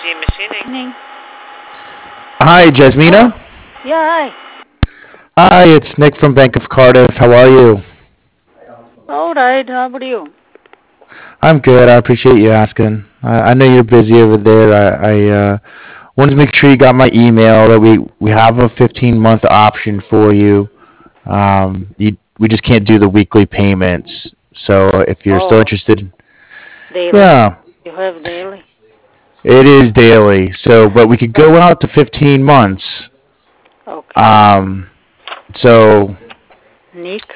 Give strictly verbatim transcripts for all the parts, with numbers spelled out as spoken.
Machining. Hi, Hello. Jasmina. Yeah, hi. Hi, it's Nick from Bank of Cardiff. How are you? All right. How about you? I'm good. I appreciate you asking. I, I know you're busy over there. I, I uh, wanted to make sure you got my email that we, we have a fifteen month option for you. Um, you. We just can't do the weekly payments. So if you're still Oh, interested, daily. yeah, You have daily. it is daily. So, but we could Uh, go out to fifteen months. okay. Um, so Nick,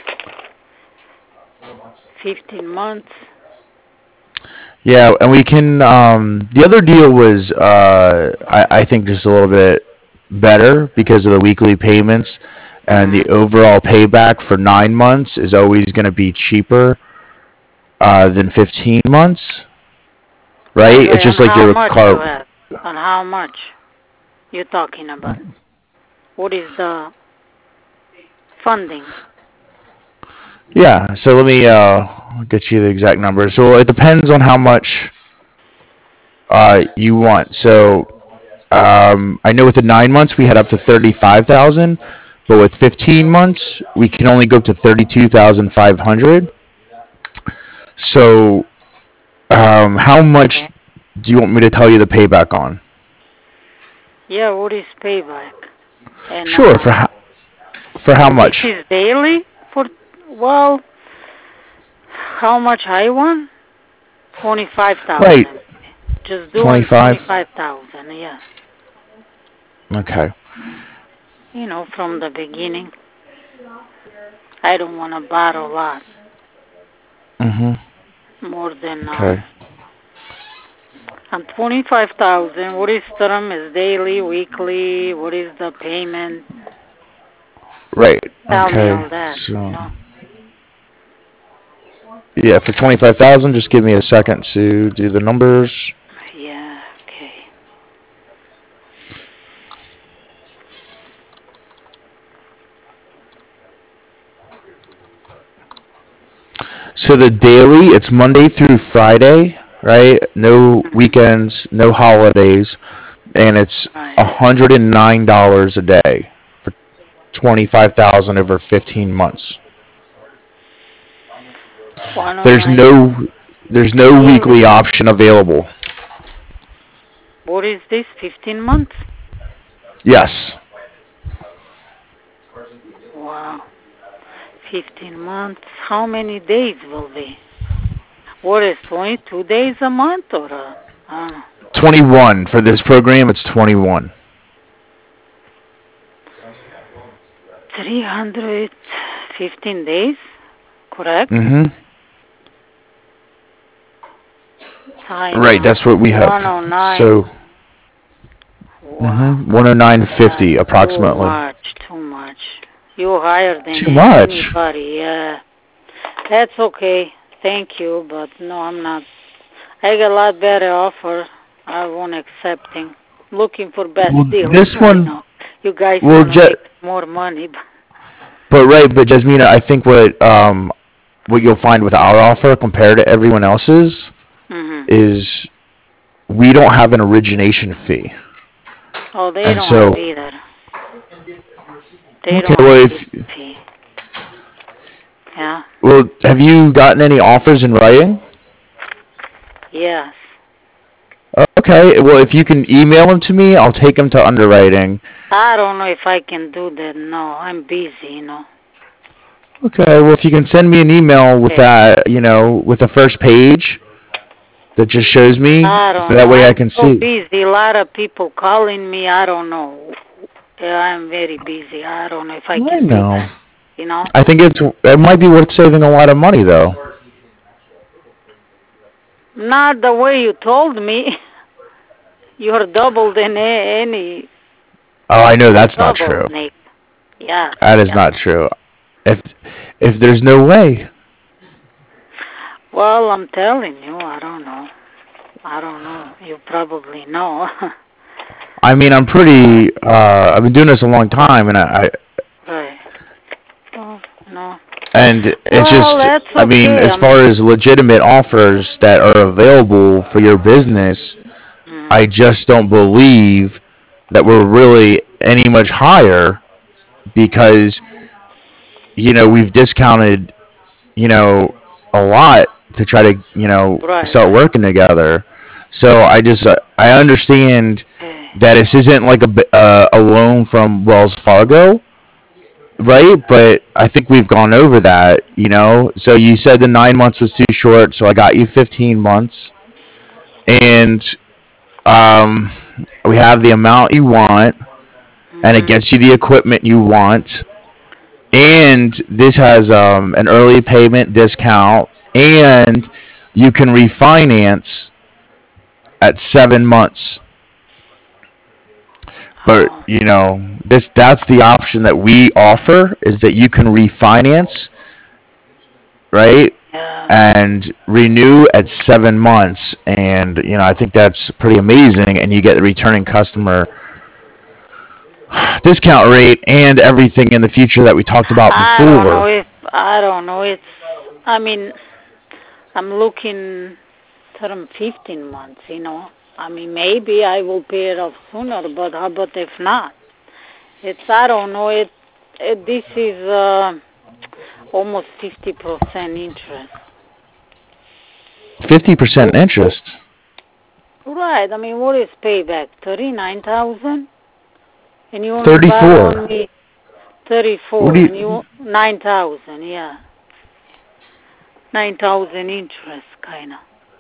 fifteen months. Yeah, and we can. Um, the other deal was, uh, I, I think, just a little bit better because of the weekly payments, and Mm-hmm. the overall payback for nine months is always going to be cheaper uh, than fifteen months, right? Okay. It's And just like how your much you car. have? And how much you talking about? What is the funding? Yeah, so let me uh, get you the exact number. So it depends on how much uh, you want. So Um, I know with the nine months we had up to thirty-five thousand, but with fifteen months we can only go up to thirty-two thousand five hundred. So, um, how much Okay. do you want me to tell you the payback on? Yeah. What is payback? And Sure. uh, For how, for how and this much? is daily for well, how much I want? Twenty-five Right. thousand. Just doing Twenty-five. twenty-five thousand. Yeah. Okay. You know, from the beginning. I don't want to borrow a lot, Mhm. more than uh, Okay. and twenty-five thousand. What is term? Is daily, weekly? What is the payment? Right. Tell me Okay. all that. You So know. yeah, for twenty-five thousand, just give me a second to do the numbers. Yeah. Okay. So the daily, it's Monday through Friday, right? No Mhm. weekends, no holidays, and it's Right. one hundred nine dollars a day for twenty-five thousand over fifteen months. One oh There's nine. no there's no Yearly. weekly option available. What is this? Fifteen months. Yes. Wow. Fifteen months. How many days will be? What is twenty-two days a month or? Uh, uh, twenty-one for this program, it's twenty-one. three hundred fifteen days. Correct. Mhm. Times Right, that's what we have. one oh nine. So, Wow. mhm, one oh nine That's fifty too approximately. much, too much. You higher than Too much. anybody, yeah. That's okay. Thank you, but no, I'm not. I got a lot better offer. I won't accepting. Looking for best Well, deal. this I one, know. You guys well, want to Je- make more money. but right, but Jasmina, I think what um what you'll find with our offer compared to everyone else's Mhm. is we don't have an origination fee. Oh, they And don't have so, either. They okay, don't well, have if either fee. Yeah. well, have you gotten any offers in writing? Yes. Okay, well, if you can email them to me, I'll take them to underwriting. I don't know if I can do that. No, I'm busy. You know. Okay, well, if you can send me an email with Okay. that, you know, with the first page that just shows me, I so don't that know. way I I'm can so see. busy. A lot of people calling me. I don't know. Yeah, I'm very busy. I don't know if I I can do know. that. You know? I think it's it might be worth saving a lot of money though. Not the way you told me. You're double than a- any. Oh, I know You're that's not double, true. Nick. Yes, That is yes. not true. If if there's no way, Well, I'm telling you, I don't know. I don't know. You probably know. I mean, I'm pretty. Uh, I've been doing this a long time, and I, I Right. Oh, no. and it's Well, just. that's I mean, okay. as I'm. far as legitimate offers that are available for your business, Mm. I just don't believe that we're really any much higher because you know we've discounted you know a lot to try to you know Right, start right. working together. So I just uh, I understand Eh, that this isn't like a b- uh, a loan from Wells Fargo, right? But I think we've gone over that, you know. So you said the nine months was too short, so I got you fifteen months, and um, we have the amount you want, and it mhm. gets you the equipment you want, and this has um, an early payment discount, and you can refinance at seven months. But Oh, you know, this that's the option that we offer is that you can refinance, right? yeah. And renew at seven months. And you know, I think that's pretty amazing. And you get the returning customer discount rate and everything in the future that we talked about I don't know before. if I don't know. It's. I mean, I'm looking term fifteen months. You know. I mean, maybe I will pay it off sooner, but how about if not? It's. I don't know. It. it this is uh, almost fifty percent interest. fifty percent Wh- interest. Right. I mean, what is payback? Thirty nine thousand, and you only borrow thirty-four. me What thirty-four, do and you you nine thousand. Yeah, nine thousand interest, kinda.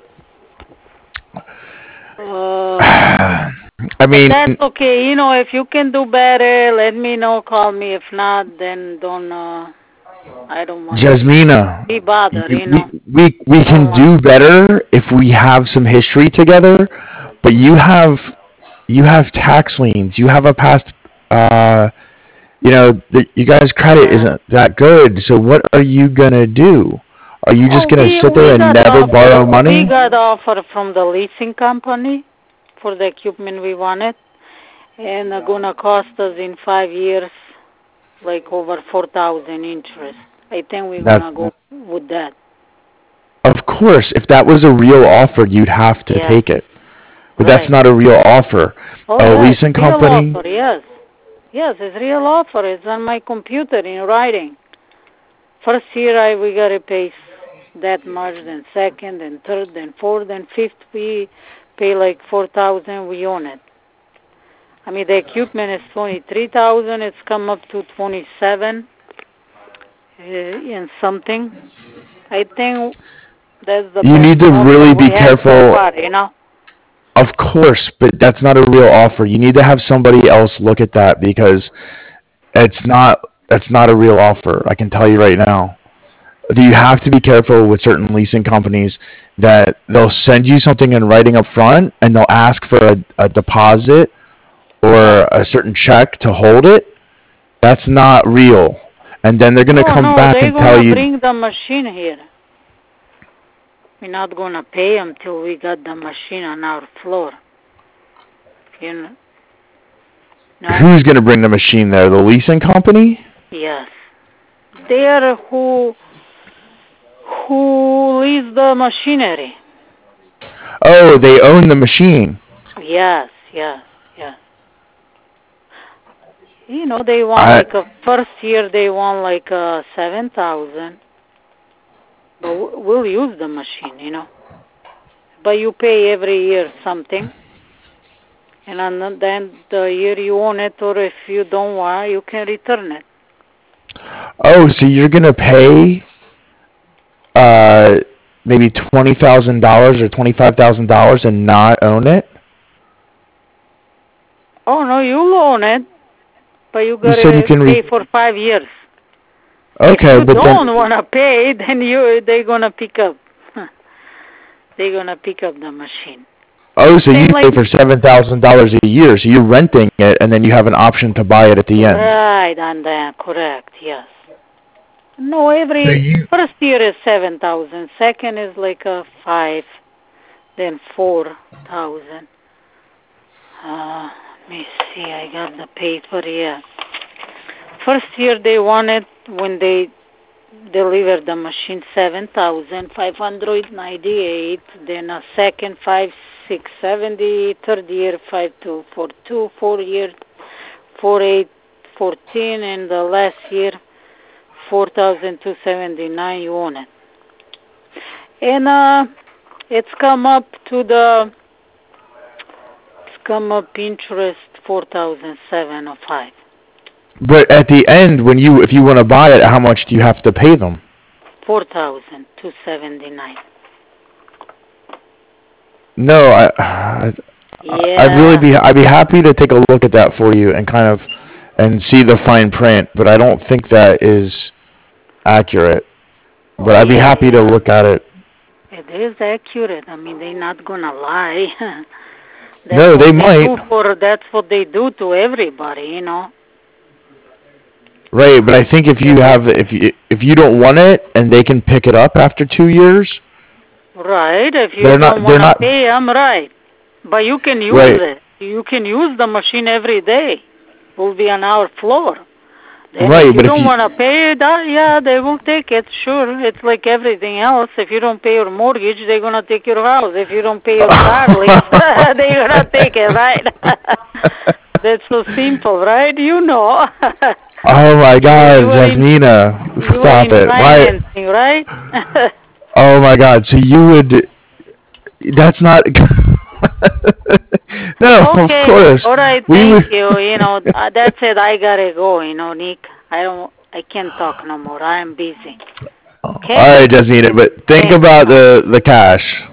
Uh, I but mean, that's okay. You know, if you can do better, let me know. Call me. If not, then don't. Uh, I don't wanna Jasmina, be bothered. you, You we, know, we we I don't can want. do better if we have some history together. But you have you have tax liens. You have a past uh, you know, the, you guys' credit Yeah. isn't that good. So what are you gonna do? Are you just Oh, gonna we sit we there and got never offer. borrow We money? got offer from the leasing company for the equipment we wanted, and uh, gonna cost us in five years like over four thousand interest. I think we're That gonna go with that. of course, if that was a real offer, you'd have to Yes, take it. But that's right. not a real offer. Oh A yes, leasing real company. offer. Yes, yes, it's real offer. It's on my computer in writing. First year I we gotta pay that much, then second, then third, then fourth, then fifth we pay like four thousand. We own it. I mean the equipment is twenty three thousand. It's come up to twenty seven uh, and something. I think that's the You best need to offer really be we had so careful. far. You know. Of course, but that's not a real offer. You need to have somebody else look at that because it's not that's not a real offer. I can tell you right now. Do you have to be careful with certain leasing companies that they'll send you something in writing up front and they'll ask for a, a deposit or Right. a certain check to hold it? That's not real. And then they're going to Oh come no, back they're and tell gonna you, bring the machine here. We're not gonna pay them till we got the machine on our floor. You know? No. who's going to bring the machine there? The leasing company? Yes. They are who who lease the machinery. Oh, they own the machine. Yes, yes, yes. You know, they want I like a first year they want like uh seven thousand, but w- we'll use the machine. You know, but you pay every year something, and on then the year you own it, or if you don't want, you can return it. Oh, so you're going to pay uh maybe twenty thousand dollars or twenty-five thousand dollars and not own it? Oh no, you own it, but you You said you gotta can pay re- for five years. If Okay, you but then don't wanna pay, then you they gonna pick up. They're gonna pick up the machine. oh, so you Same like pay for seven thousand dollars a year, so you're renting it, and then you have an option to buy it at the end. right and then correct, yes. No, So every you first year is seven thousand. Second is like a five, then four thousand. Uh, let me see. I got the paper here. First year they wanted when they deliver the machine seven thousand five hundred ninety eight, then a second five six seventy, third year five two four two, four year four eight fourteen, and the last year four thousand two seventy nine. You own it, and uh, it's come up to the it's come up interest four thousand seven oh five. But at the end, when you if you want to buy it, how much do you have to pay them? Four thousand two seventy nine. No, I, I Yeah. I'd really be I'd be happy to take a look at that for you and kind of and see the fine print, but I don't think that is accurate. But I'd be Yeah, happy to yeah. look at it. It is accurate. I mean, they're not gonna lie. That's No, what they they might. do for. That's what they do to everybody, you know. Right, but I think if you have if you if you don't want it and they can pick it up after two years, Right. If you they're not don't they're wanna not pay, I'm right. But you can use right. it. You can use the machine every day. Will be on our floor. Then Right, if you but if don't you want to pay that, yeah, they will take it. Sure, it's like everything else. If you don't pay your mortgage, they're gonna take your house. If you don't pay your car lease, they're gonna take it, right? That's so simple, right? You know. Oh my you God, you are in Jasmina, you are stop in it. Why? financing, right? Oh my God, so you would that's not No, of Okay, course. all right, We thank would you. You know, uh, that's it. I gotta go. You know, Nick. I don't. I can't talk no more. I am busy. All Okay. right, Jasmina, but think Thanks. about Bye. the the cash.